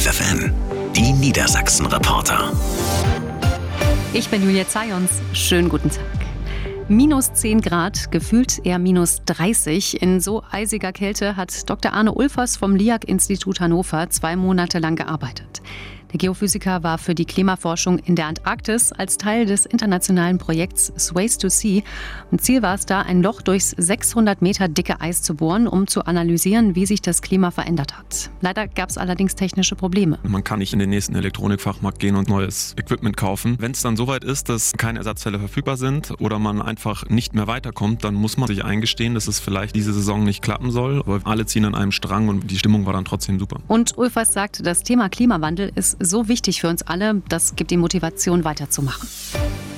FFN, die Niedersachsen-Reporter. Ich bin Julia Zajons. Schönen guten Tag. Minus 10 Grad, gefühlt eher minus 30. In so eisiger Kälte hat Dr. Arne Ulfers vom LIAG-Institut Hannover 2 Monate lang gearbeitet. Der Geophysiker war für die Klimaforschung in der Antarktis als Teil des internationalen Projekts Swayze to Sea. Und Ziel war es da, ein Loch durchs 600 Meter dicke Eis zu bohren, um zu analysieren, wie sich das Klima verändert hat. Leider gab es allerdings technische Probleme. Man kann nicht in den nächsten Elektronikfachmarkt gehen und neues Equipment kaufen. Wenn es dann soweit ist, dass keine Ersatzteile verfügbar sind oder man einfach nicht mehr weiterkommt, dann muss man sich eingestehen, dass es vielleicht diese Saison nicht klappen soll. Aber alle ziehen an einem Strang und die Stimmung war dann trotzdem super. Und Ulfers sagt, das Thema Klimawandel ist so wichtig für uns alle, das gibt ihm Motivation, weiterzumachen.